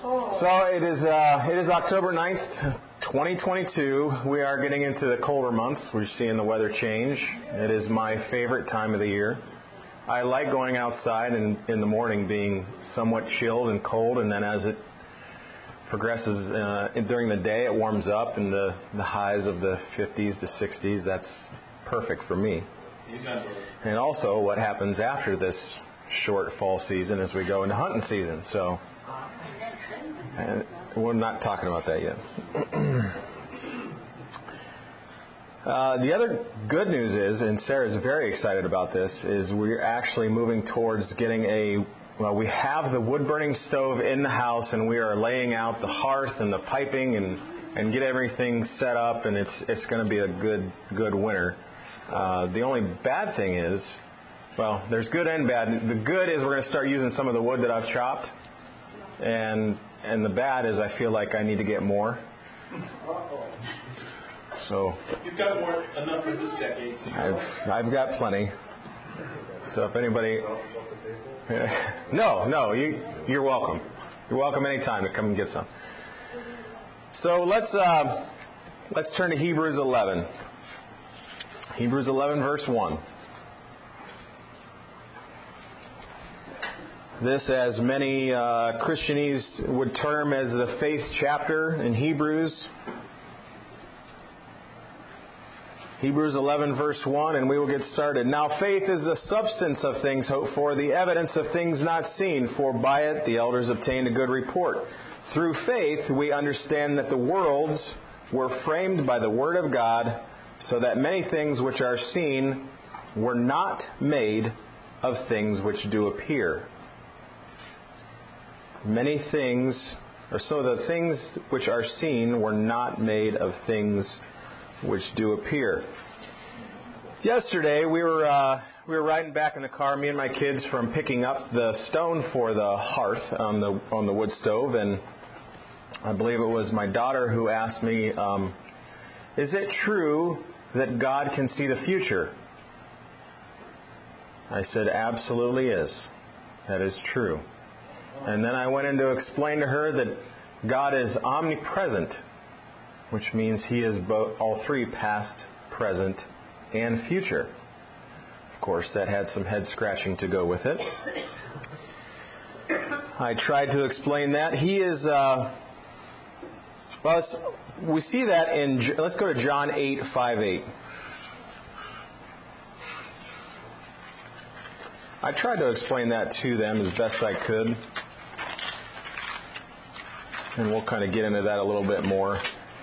So it is October 9th, 2022. We are getting into the colder months. We're seeing the weather change. It is my favorite time of the year. I like going outside and in the morning being somewhat chilled and cold, and then as it progresses during the day, it warms up in the highs of the 50s to 60s. That's perfect for me. And also what happens after this short fall season as we go into hunting season. So we're not talking about that yet. The other good news is, and Sarah's very excited about this, is we're actually moving towards getting we have the wood-burning stove in the house, and we are laying out the hearth and the piping and get everything set up, and it's going to be a good winter. The only bad thing is, well, there's good and bad. The good is we're going to start using some of the wood that I've chopped, and the bad is I feel like I need to get more. So you've got enough for this decade. I've got plenty. So if anybody, no, you're welcome. You're welcome anytime to come and get some. So let's turn to Hebrews 11. Hebrews 11, verse 1. This, as many Christianese would term as the faith chapter in Hebrews. Hebrews 11, verse 1, and we will get started. Now faith is the substance of things hoped for, the evidence of things not seen, for by it the elders obtained a good report. Through faith we understand that the worlds were framed by the word of God, so that many things which are seen were not made of things which do appear. Many things, or so the things which are seen were not made of things which do appear. Yesterday we were riding back in the car, me and my kids, from picking up the stone for the hearth on the wood stove, and I believe it was my daughter who asked me, "Is it true that God can see the future?" I said, "Absolutely is. That is true." And then I went in to explain to her that God is omnipresent, which means He is all three, past, present, and future. Of course, that had some head scratching to go with it. I tried to explain that. He is, we see that let's go to John 8:5-8. I tried to explain that to them as best I could. And we'll kind of get into that a little bit more.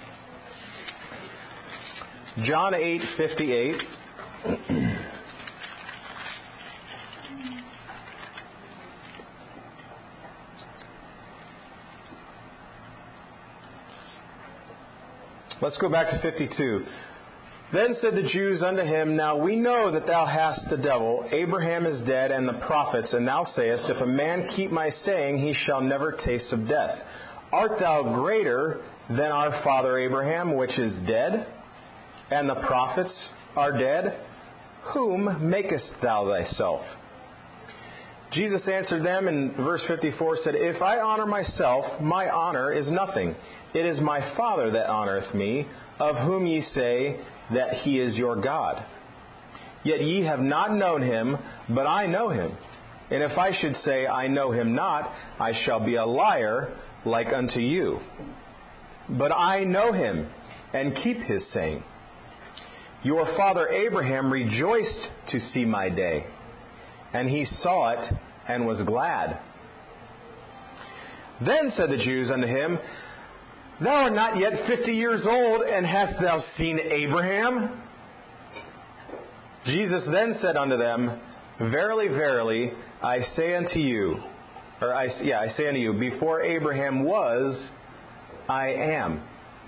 John 8:58. Let's go back to 52. Then said the Jews unto him, Now we know that thou hast the devil. Abraham is dead, and the prophets, and thou sayest, If a man keep my saying, he shall never taste of death. Art thou greater than our father Abraham, which is dead? And the prophets are dead? Whom makest thou thyself? Jesus answered them in verse 54, said, If I honor myself, my honor is nothing. It is my Father that honoreth me, of whom ye say that He is your God. Yet ye have not known Him, but I know Him. And if I should say, I know Him not, I shall be a liar like unto you. But I know Him, and keep His saying. Your father Abraham rejoiced to see my day, and he saw it and was glad. Then said the Jews unto him, Thou art not yet 50 years old, and hast thou seen Abraham? Jesus then said unto them, Verily, verily, I say unto you, I say unto you, before Abraham was, I am.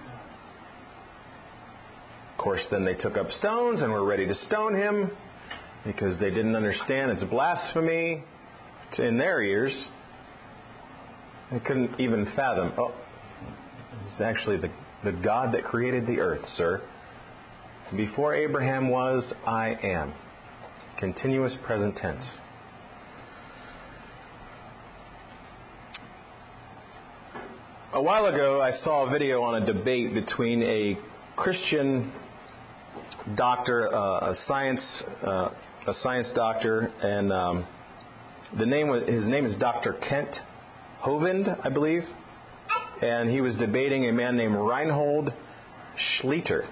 Of course, then they took up stones and were ready to stone him because they didn't understand it's blasphemy in their ears. They couldn't even fathom, it's actually the God that created the earth, sir. Before Abraham was, I am. Continuous present tense. A while ago, I saw a video on a debate between a Christian doctor, a science doctor, and his name is Dr. Kent Hovind, I believe, and he was debating a man named Reinhold Schleter.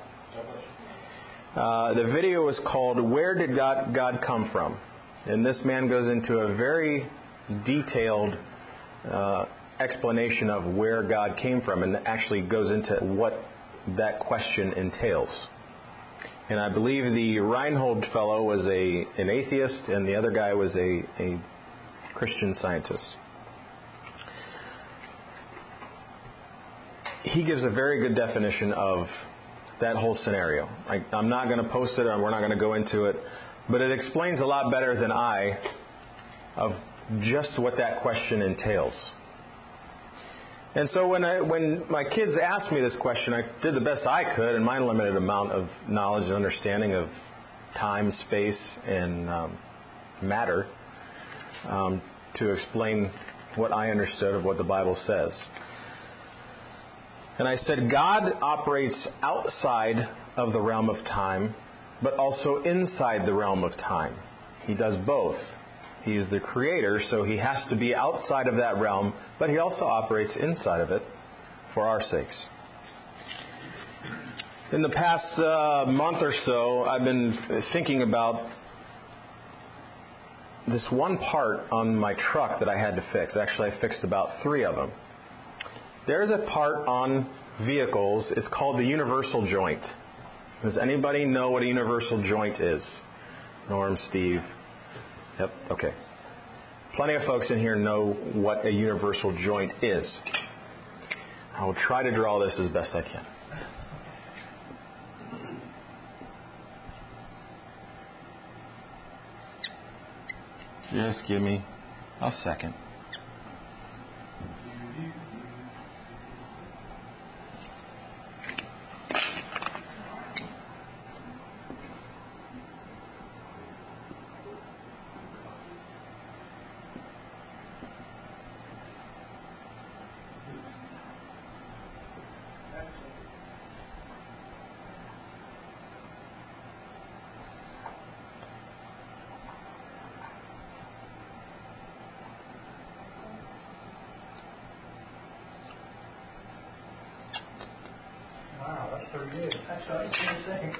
The video was called "Where Did God Come From?" And this man goes into a very detailed explanation of where God came from, and actually goes into what that question entails. And I believe the Reinhold fellow was an atheist, and the other guy was a Christian scientist. He gives a very good definition of that whole scenario. I'm not going to post it, and we're not going to go into it, but it explains a lot better than I of just what that question entails. And so when my kids asked me this question, I did the best I could in my limited amount of knowledge and understanding of time, space, and matter to explain what I understood of what the Bible says. And I said, God operates outside of the realm of time, but also inside the realm of time. He does both. He's the creator, so he has to be outside of that realm, but he also operates inside of it for our sakes. In the past month or so, I've been thinking about this one part on my truck that I had to fix. Actually, I fixed about 3 of them. There's a part on vehicles, it's called the universal joint. Does anybody know what a universal joint is? Norm, Steve? Yep, okay. Plenty of folks in here know what a universal joint is. I will try to draw this as best I can. Just give me a second. Wow, that's pretty good. That's what I was going to say.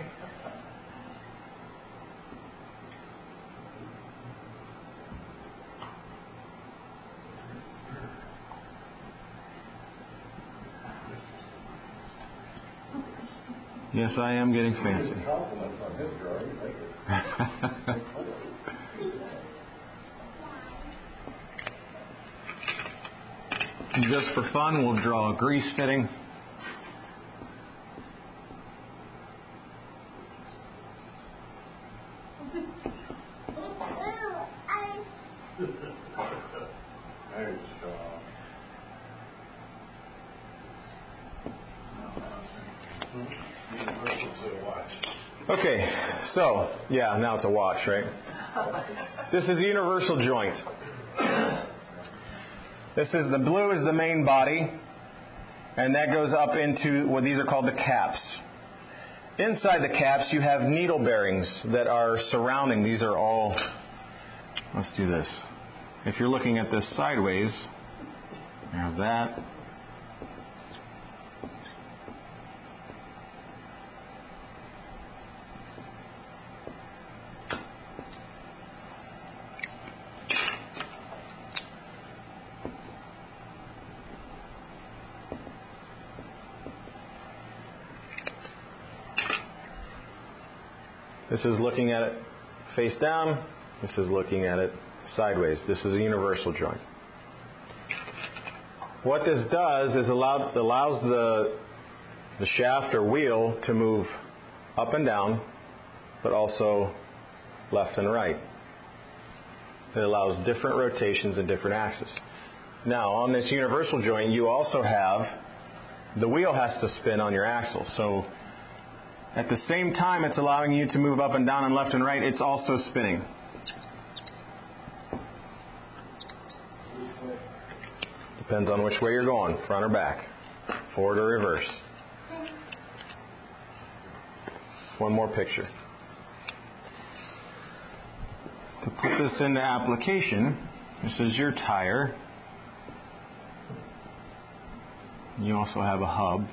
Yes, I am getting fancy. Compliments on his drawing. Just for fun, we'll draw a grease fitting. Okay, so, yeah, now it's a watch, right? This is a universal joint. The blue is the main body, and that goes up into what these are called the caps. Inside the caps, you have needle bearings that are surrounding. These are all, let's do this. If you're looking at this sideways, you have that. This is looking at it face down. This is looking at it sideways. This is a universal joint. What this does is allows the shaft or wheel to move up and down, but also left and right. It allows different rotations and different axes. Now, on this universal joint, you also have the wheel has to spin on your axle. So at the same time it's allowing you to move up and down and left and right, it's also spinning. The Depends on which way you're going, front or back, forward or reverse. One more picture. To put this into application, this is your tire. You also have a hub.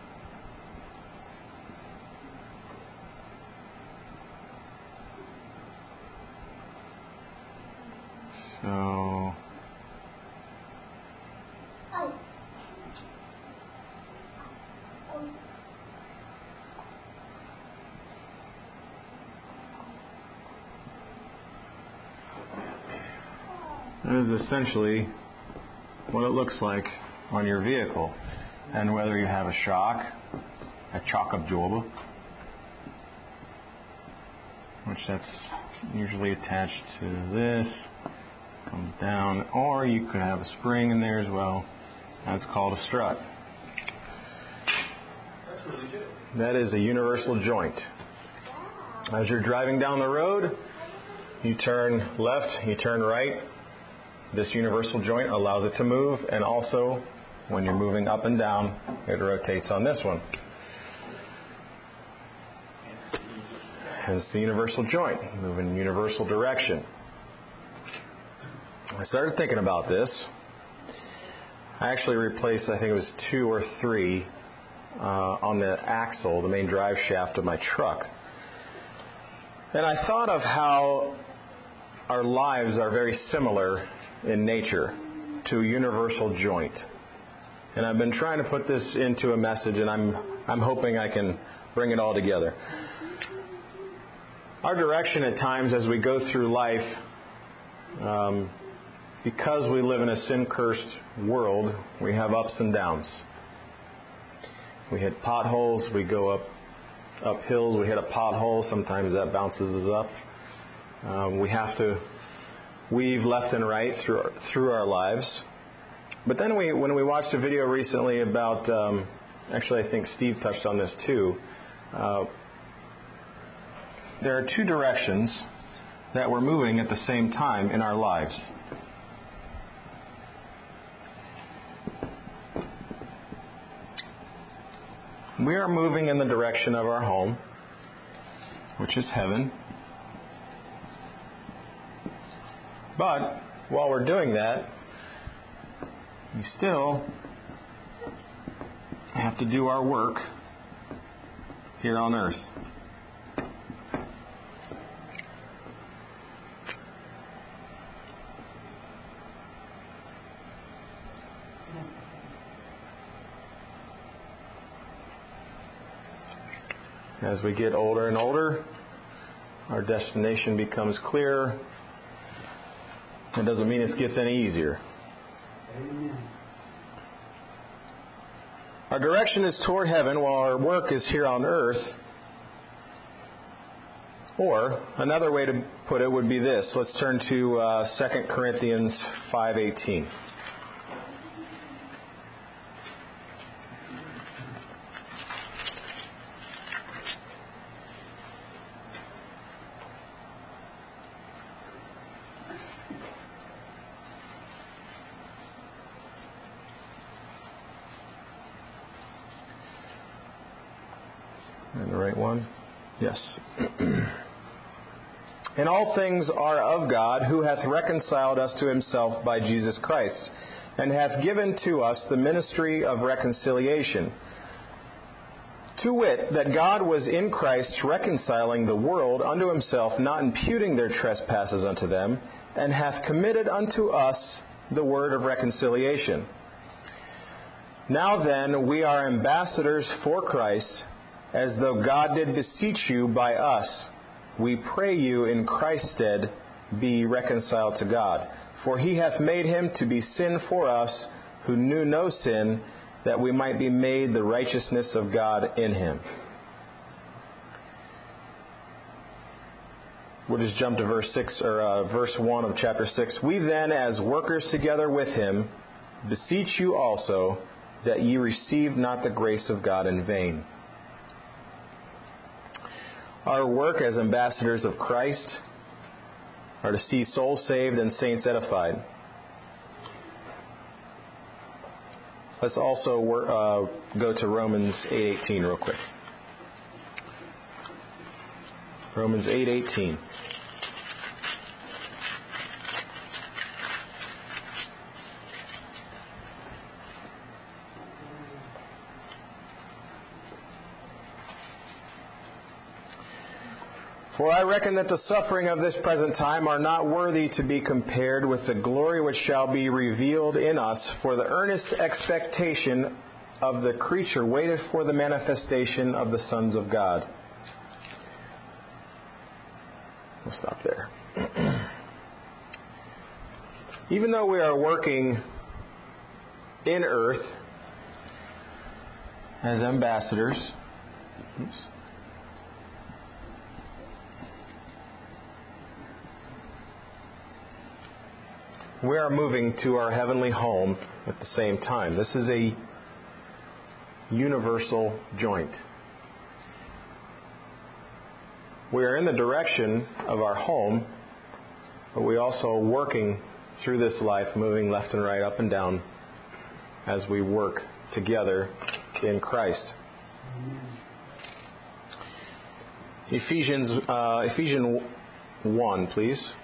So that is essentially what it looks like on your vehicle. And whether you have a shock absorber, which that's usually attached to this, comes down, or you could have a spring in there as well. That's called a strut. That's really good. That is a universal joint. As you're driving down the road, you turn left, you turn right. This universal joint allows it to move, and also when you're moving up and down, it rotates on this one. Hence the universal joint, move in universal direction. I started thinking about this. I actually replaced, I think it was 2 or 3 on the axle, the main drive shaft of my truck. And I thought of how our lives are very similar in nature to a universal joint. And I've been trying to put this into a message, and I'm hoping I can bring it all together. Our direction at times as we go through life, because we live in a sin-cursed world, we have ups and downs. We hit potholes, we go up hills, we hit a pothole, sometimes that bounces us up. We have to weave left and right through our lives. But then when we watched a video recently about, actually I think Steve touched on this too, there are 2 directions that we're moving at the same time in our lives. We are moving in the direction of our home, which is heaven. But while we're doing that, we still have to do our work here on earth. As we get older and older, our destination becomes clearer. It doesn't mean it gets any easier. Amen. Our direction is toward heaven while our work is here on earth. Or another way to put it would be this. Let's turn to 2 Corinthians 5:18. The right one? Yes. And all things are of God, who hath reconciled us to himself by Jesus Christ, and hath given to us the ministry of reconciliation. To wit, that God was in Christ reconciling the world unto himself, not imputing their trespasses unto them, and hath committed unto us the word of reconciliation. Now then, we are ambassadors for Christ, as though God did beseech you by us. We pray you in Christ's stead, be reconciled to God. For he hath made him to be sin for us, who knew no sin, that we might be made the righteousness of God in him. We'll just jump to verse 1 of chapter 6. We then, as workers together with him, beseech you also, that ye receive not the grace of God in vain. Our work as ambassadors of Christ are to see souls saved and saints edified. Let's also go to Romans 8:18 real quick. Romans 8:18. For I reckon that the suffering of this present time are not worthy to be compared with the glory which shall be revealed in us, for the earnest expectation of the creature waiteth for the manifestation of the sons of God. We'll stop there. Even though we are working in earth as ambassadors, we are moving to our heavenly home at the same time. This is a universal joint. We are in the direction of our home, but we also are working through this life, moving left and right, up and down, as we work together in Christ. Ephesians 1, please.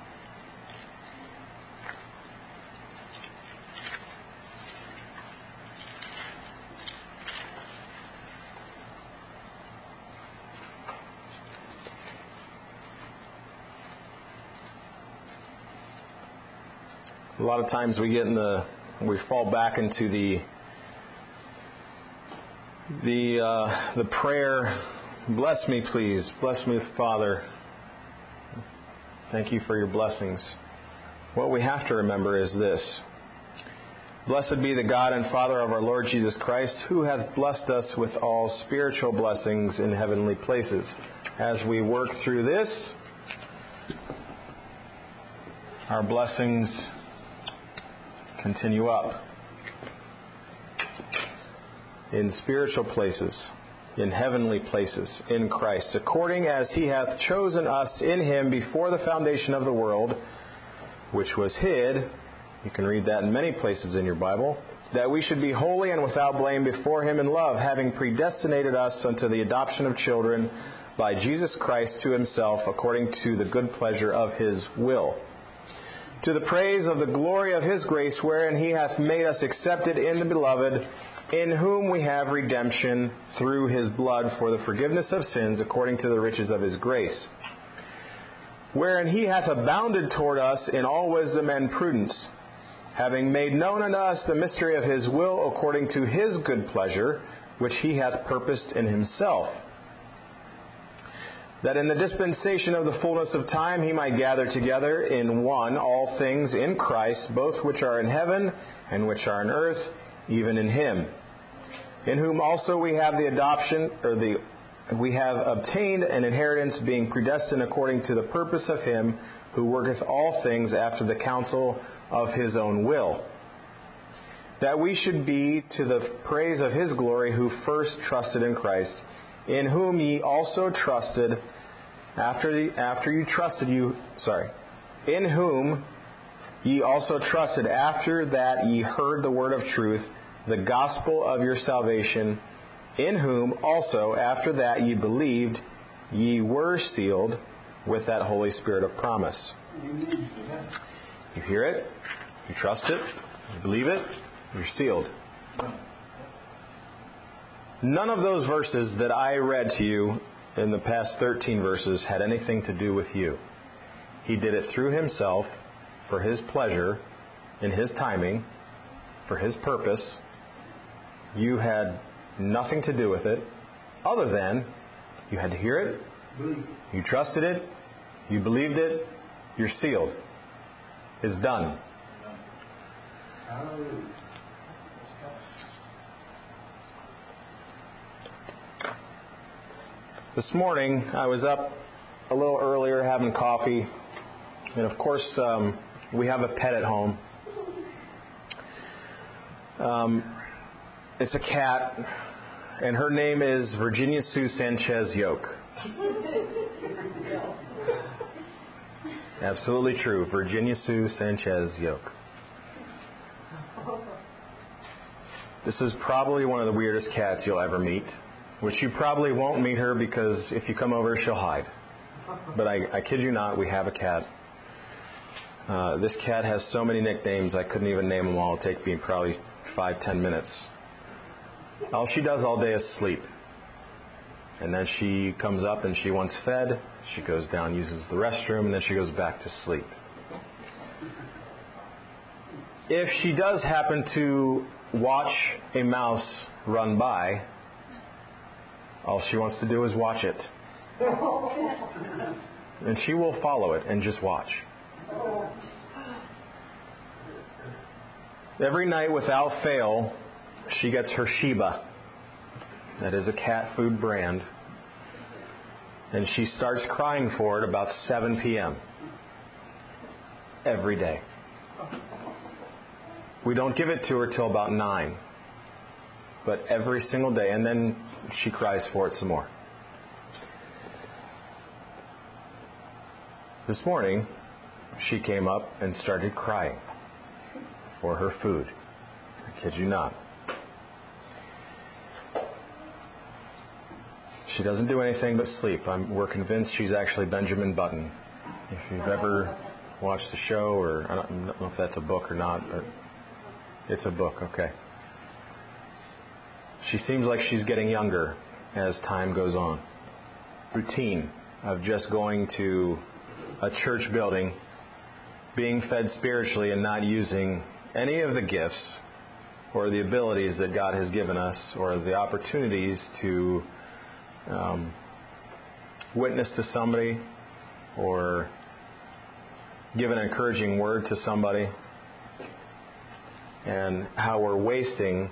A lot of times we fall back into the prayer, bless me please, bless me Father, thank you for your blessings. What we have to remember is this: blessed be the God and Father of our Lord Jesus Christ, who hath blessed us with all spiritual blessings in heavenly places. As we work through this, our blessings continue up in spiritual places, in heavenly places, in Christ, according as He hath chosen us in Him before the foundation of the world, which was hid, you can read that in many places in your Bible, that we should be holy and without blame before Him in love, having predestinated us unto the adoption of children by Jesus Christ to Himself, according to the good pleasure of His will, to the praise of the glory of His grace, wherein He hath made us accepted in the Beloved, in whom we have redemption through His blood for the forgiveness of sins, according to the riches of His grace, wherein He hath abounded toward us in all wisdom and prudence, having made known unto us the mystery of His will, according to His good pleasure, which He hath purposed in Himself, that in the dispensation of the fullness of time He might gather together in one all things in Christ, both which are in heaven and which are in earth, even in Him, in whom also we have the adoption, we have obtained an inheritance, being predestined according to the purpose of Him who worketh all things after the counsel of His own will, that we should be to the praise of His glory, who first trusted in Christ, in whom ye also trusted, in whom ye also trusted after that ye heard the word of truth, the gospel of your salvation, in whom also after that ye believed, ye were sealed with that Holy Spirit of promise. You hear it, you trust it, you believe it, you're sealed. None of those verses that I read to you in the past 13 verses had anything to do with you. He did it through Himself, for His pleasure, in His timing, for His purpose. You had nothing to do with it, other than you had to hear it, you trusted it, you believed it, you're sealed. It's done. Hallelujah. This morning, I was up a little earlier having coffee, and of course, we have a pet at home. It's a cat, and her name is Virginia Sue Sanchez Yoke. Absolutely true, Virginia Sue Sanchez Yoke. This is probably one of the weirdest cats you'll ever meet, which you probably won't meet her because if you come over, she'll hide. But I kid you not, we have a cat. This cat has so many nicknames, I couldn't even name them all. It'll take me probably 5-10 minutes. All she does all day is sleep. And then she comes up and she wants fed. She goes down, uses the restroom, and then she goes back to sleep. If she does happen to watch a mouse run by, all she wants to do is watch it. And she will follow it and just watch. Every night without fail, she gets her Sheba. That is a cat food brand. And she starts crying for it about 7 p.m. every day. We don't give it to her till about 9. But every single day. And then she cries for it some more. This morning, she came up and started crying for her food. I kid you not. She doesn't do anything but sleep. We're convinced she's actually Benjamin Button. If you've ever watched the show, or I don't know if that's a book or not, but it's a book, okay. She seems like she's getting younger as time goes on. Routine of just going to a church building, being fed spiritually and not using any of the gifts or the abilities that God has given us or the opportunities to witness to somebody or give an encouraging word to somebody, and how we're wasting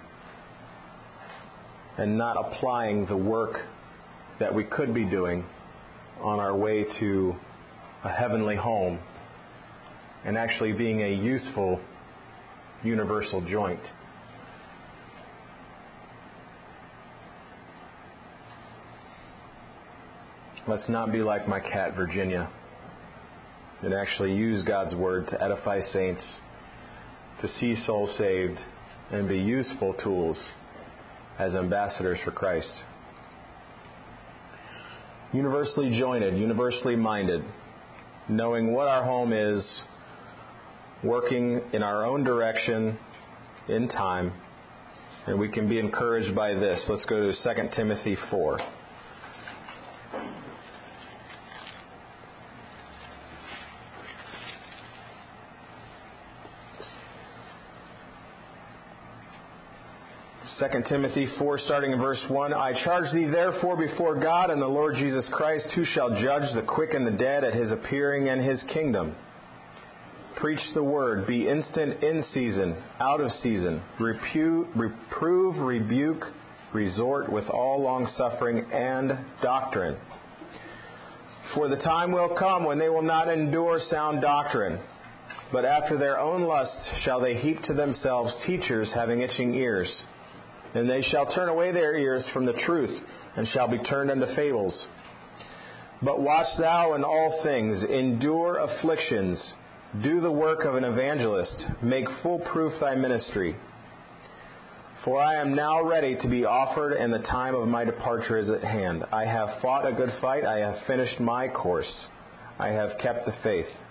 and not applying the work that we could be doing on our way to a heavenly home and actually being a useful universal joint. Let's not be like my cat, Virginia, and actually use God's Word to edify saints, to see souls saved, and be useful tools as ambassadors for Christ. Universally jointed, universally minded, knowing what our home is, working in our own direction in time, and we can be encouraged by this. Let's go to 2 Timothy 4. 2 Timothy 4, starting in verse 1, I charge thee therefore before God and the Lord Jesus Christ, who shall judge the quick and the dead at his appearing and his kingdom. Preach the word, be instant in season, out of season, reprove, rebuke, resort with all longsuffering and doctrine. For the time will come when they will not endure sound doctrine, but after their own lusts shall they heap to themselves teachers having itching ears. And they shall turn away their ears from the truth, and shall be turned unto fables. But watch thou in all things, endure afflictions, do the work of an evangelist, make full proof thy ministry. For I am now ready to be offered, and the time of my departure is at hand. I have fought a good fight, I have finished my course, I have kept the faith.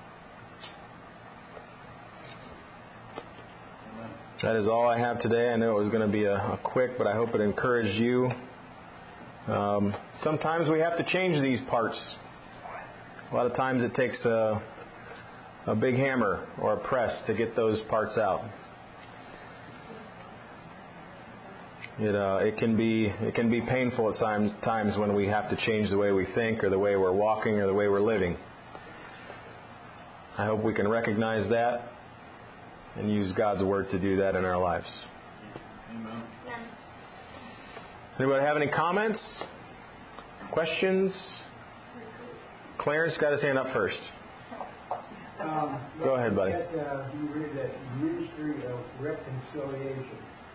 That is all I have today. I know it was going to be a quick, but I hope it encouraged you. Sometimes we have to change these parts. A lot of times it takes a big hammer or a press to get those parts out. It can be painful at times when we have to change the way we think or the way we're walking or the way we're living. I hope we can recognize that and use God's Word to do that in our lives. Amen. Anybody have any comments? Questions? Clarence got his hand up first. Go ahead, buddy. You read that ministry of reconciliation.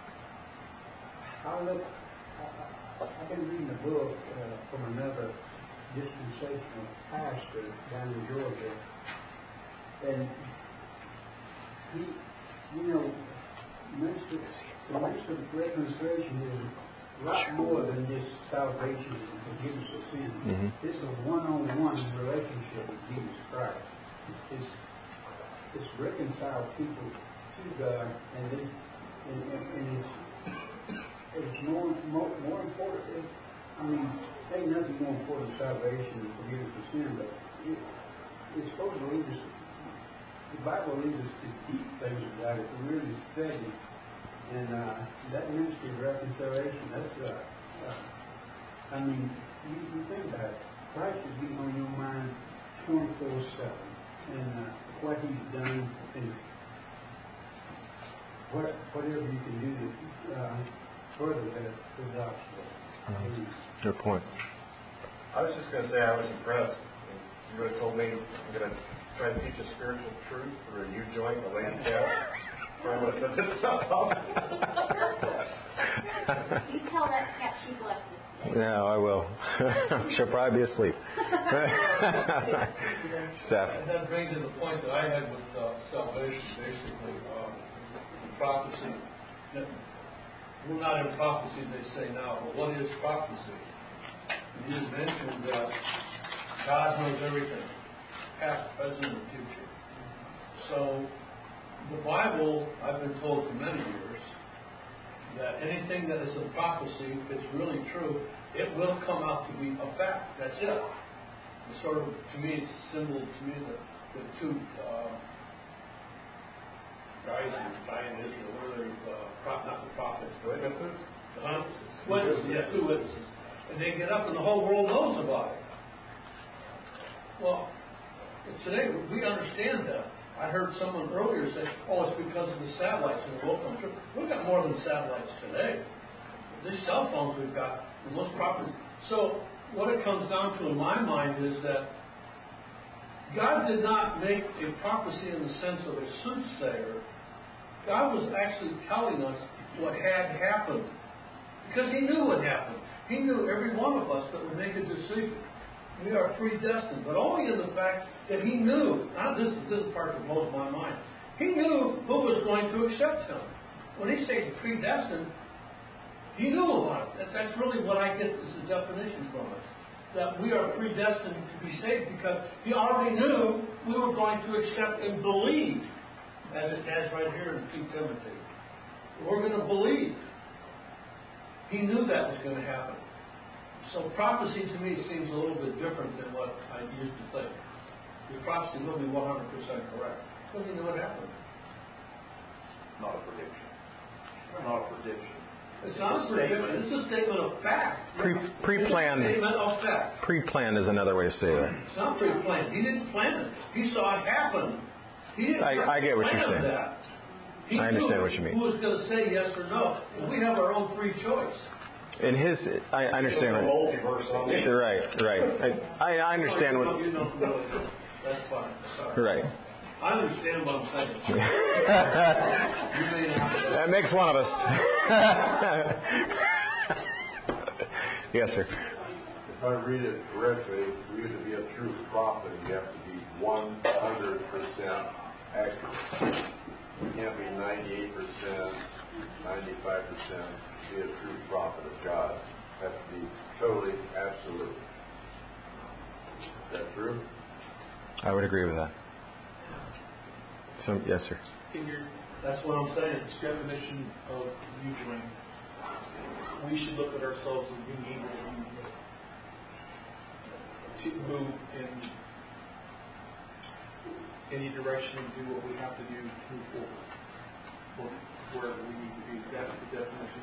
I've been reading a book from another dispensational pastor down in Georgia, and he, the ministry of reconciliation is a lot more than just salvation and forgiveness of sin. Mm-hmm. It's a one-on-one relationship with Jesus Christ. It's reconcile people to God, and it's more important. I mean, ain't nothing more important than salvation and forgiveness of sin, but it's supposed to lead us. The Bible leads us to deep things about it, to really study. And that ministry of reconciliation, that's, I mean, you think about it. Christ is getting on your mind 24/7. And what He's done, and whatever you can do to further the gospel. Good point. I was just going to say I was impressed. You would have told me I'm going to try to teach a spiritual truth through a U-joint, a lady cat. I would have said that's not possible. You tell that cat she blesses today. No, I will. She'll probably be asleep. Seth. And that brings to the point that I had with salvation, basically, prophecy. We're not in prophecy, they say now, but what is prophecy? You mentioned that God knows everything, past, present, and future. So the Bible, I've been told for many years, that anything that is a prophecy, if it's really true, it will come out to be a fact. That's it. It's sort of, to me, it's a symbol, to me, the two guys who die in Israel, what are they, not the prophets, the witnesses? Witnesses, yeah, two witnesses. And they get up and the whole world knows about it. Well, today we understand that. I heard someone earlier say, oh, it's because of the satellites and the world. I'm sure we've got more than satellites today. These cell phones we've got, the most proper. So what it comes down to in my mind is that God did not make a prophecy in the sense of a soothsayer. God was actually telling us what had happened. Because He knew what happened. He knew every one of us that would make a decision. We are predestined, but only in the fact that He knew. Now, this is the part that blows my mind. He knew who was going to accept Him. When He says predestined, He knew about it. That's really what I get as a definition from it. That we are predestined to be saved because He already knew we were going to accept and believe, as it has right here in 2 Timothy. We're going to believe. He knew that was going to happen. So prophecy to me seems a little bit different than what I used to think. The prophecy will be 100% correct. Because He knew what happened. Not a prediction. Not a prediction. It's not a prediction. It's a statement of fact. Pre-planned. It's a statement of fact. Pre-planned is another way to say that. It's not pre-planned. He didn't plan it. He saw it happen. He didn't I get what you're saying. That. He I understand knew what you mean. who was going to say yes or no. And we have our own free choice. In His, I understand. Multiverse on it. Right. I understand what. You know, that's fine. Sorry. Right. I understand what I'm saying. That makes one of us. Yes, sir. If I read it correctly, for you to be a true prophet, you have to be 100% accurate. You can't be 98%, 95% to be a true prophet of God. It has to be totally absolute. Is that true? I would agree with that. So, yes, sir. In your That's what I'm saying. definition of U-joint, we should look at ourselves as being able to move in any direction and do what we have to do to move forward, or wherever we need to be. That's the definition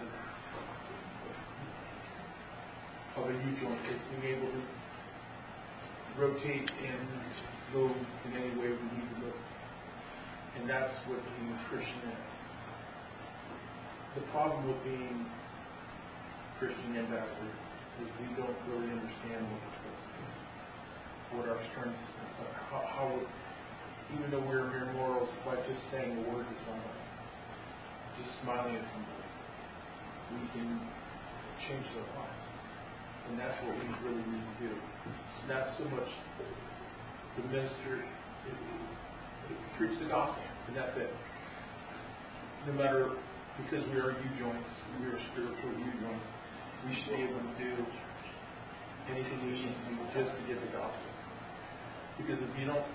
of a U-joint. It's being able to rotate and move in any way we need to move. And that's what being a Christian is. The problem with being Christian ambassador is we don't really understand what we're supposed to do. What our strengths, how even though we're mere mortals, by just saying a word to somebody, just smiling at somebody, we can change their lives. And that's what we really need to do. Not so much the minister preach the gospel, and that's it. No matter because we are U-joints, we are spiritual U-joints, we should be able to do anything we need to do just to get the gospel. Because if you don't,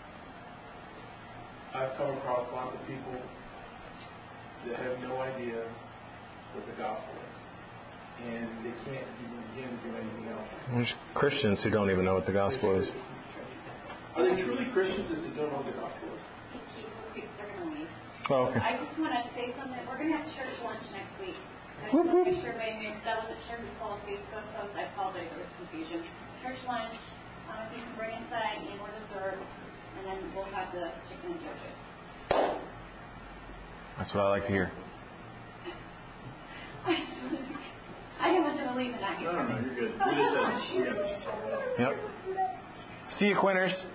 I've come across lots of people that have no idea what the gospel is. And they can't even begin to do anything else. There's Christians who don't even know what the gospel is. Are they truly Christians if they don't know what the gospel is? They're going to leave. Oh, okay. I just want to say something. We're going to have church lunch next week. I just want to make sure everybody knew, because I wasn't sure who saw the Facebook post. I apologize, there was confusion. Church lunch, if you can bring a side and or dessert, and then we'll have the chicken and JoJo's. That's what I like to hear. I didn't want them to leave and not get No, you're good. We just said we got what you're talking about. Yep. See you, Quinners.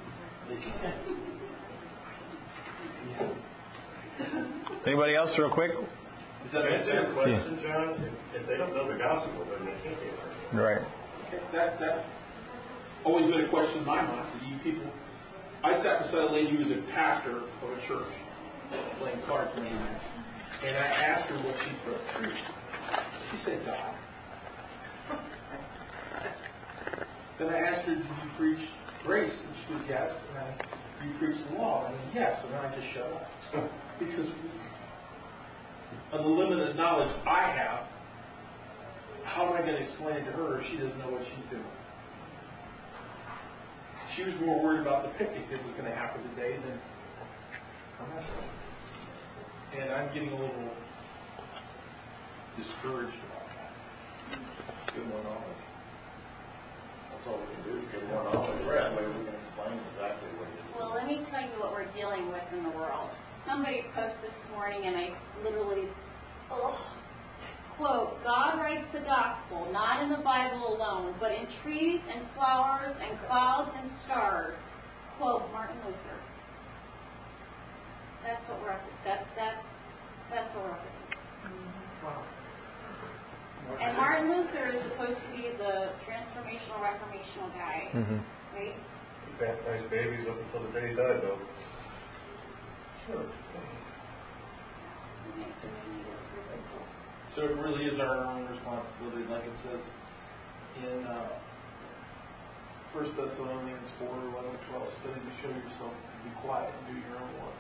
Anybody else, real quick? Does that answer your question, John? If they don't know the gospel, then they can't be a Christian. Right. That's always been a question in my mind for you people. I sat beside a lady who was a pastor of a church, playing cards one night, and I asked her what she preached. She said God. Then I asked her, did you preach grace? And she goes, yes. And you preach the law? And I said, yes. And then I just shut up. Because of the limited knowledge I have, how am I going to explain it to her if she doesn't know what she's doing? She was more worried about the picnic that was going to happen today than and I'm getting a little discouraged about that. Get more knowledge. That's all we can do is get more knowledge. Right. That way we can explain exactly what it is. Well, let me tell you what we're dealing with in the world. Somebody posted this morning, and I literally, quote, God writes the gospel, not in the Bible alone, but in trees and flowers and clouds and stars. Quote, Martin Luther. That's what we're up against. That's what we're up against. Wow. And Martin Luther is supposed to be the transformational, reformational guy, right? He baptized babies up until the day he died, though. Sure. So it really is our own responsibility, like it says in 1 Thessalonians 4, 11, 12, study to show yourself, be quiet, and do your own work.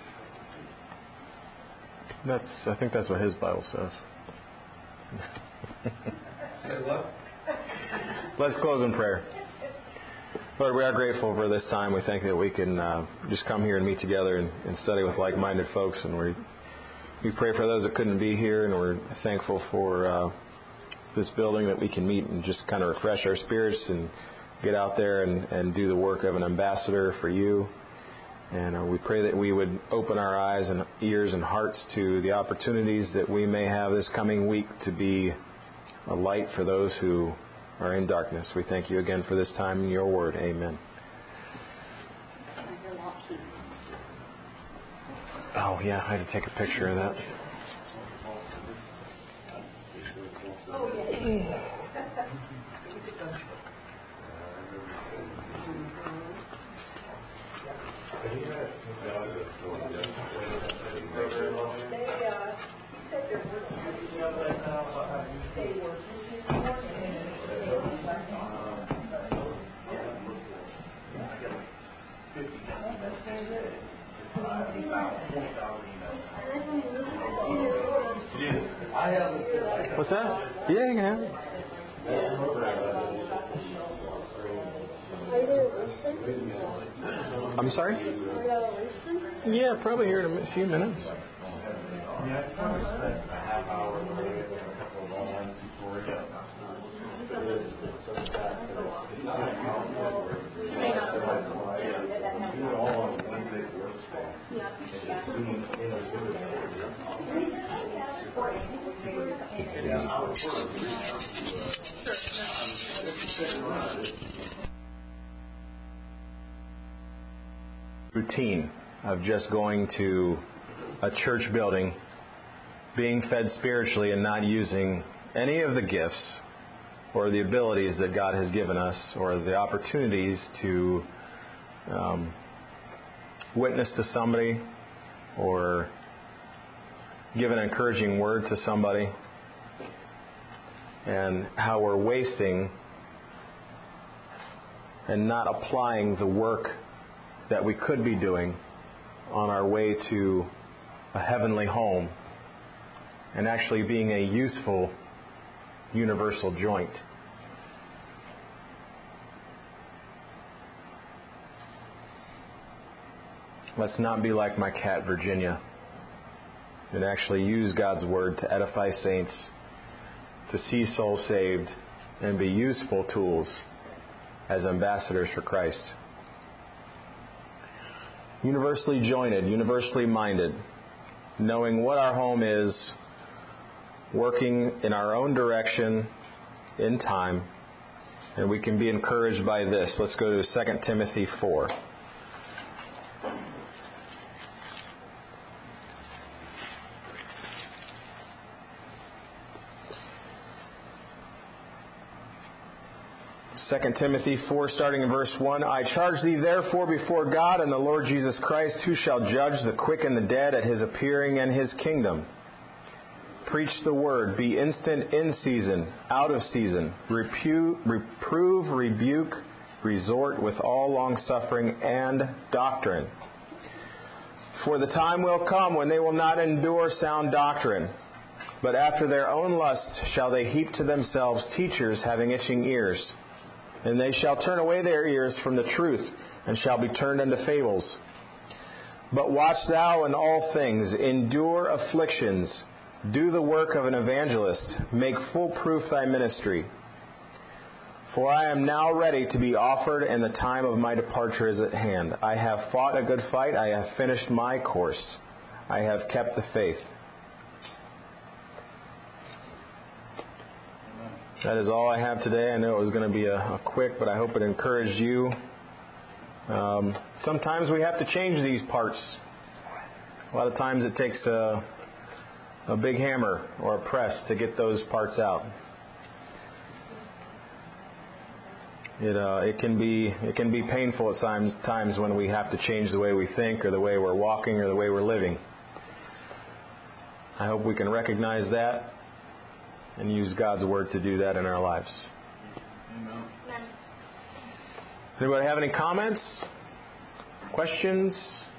I think that's what his Bible says. Say what? Let's close in prayer. Lord, we are grateful for this time. We thank that we can just come here and meet together and study with like-minded folks. And we pray for those that couldn't be here, and we're thankful for this building that we can meet and just kind of refresh our spirits and get out there and do the work of an ambassador for you. And we pray that we would open our eyes and ears and hearts to the opportunities that we may have this coming week to be a light for those who are in darkness. We thank you again for this time in your word. Amen. Oh, yeah, I had to take a picture of that. What's that? Yeah, you can have it. Are you going to listen? I'm sorry? Are you going to listen? Yeah, probably here in a few minutes. Routine of just going to a church building, being fed spiritually and not using any of the gifts or the abilities that God has given us or the opportunities to witness to somebody or give an encouraging word to somebody, and how we're wasting and not applying the work that we could be doing on our way to a heavenly home and actually being a useful universal joint. Let's not be like my cat Virginia and actually use God's Word to edify saints, to see souls saved, and be useful tools as ambassadors for Christ. Universally jointed, universally minded, knowing what our home is, working in our own direction in time, and we can be encouraged by this. Let's go to 2 Timothy 4. Second Timothy 4, starting in verse 1, I charge thee therefore before God and the Lord Jesus Christ, who shall judge the quick and the dead at his appearing and his kingdom. Preach the word, be instant in season, out of season, reprove, rebuke, resort with all longsuffering and doctrine. For the time will come when they will not endure sound doctrine, but after their own lusts shall they heap to themselves teachers having itching ears. And they shall turn away their ears from the truth, and shall be turned unto fables. But watch thou in all things, endure afflictions, do the work of an evangelist, make full proof thy ministry. For I am now ready to be offered, and the time of my departure is at hand. I have fought a good fight, I have finished my course, I have kept the faith. That is all I have today. I know it was going to be a quick, but I hope it encouraged you. Sometimes we have to change these parts. A lot of times it takes a big hammer or a press to get those parts out. It can be painful at times when we have to change the way we think or the way we're walking or the way we're living. I hope we can recognize that and use God's Word to do that in our lives. Amen. Anybody have any comments? Questions?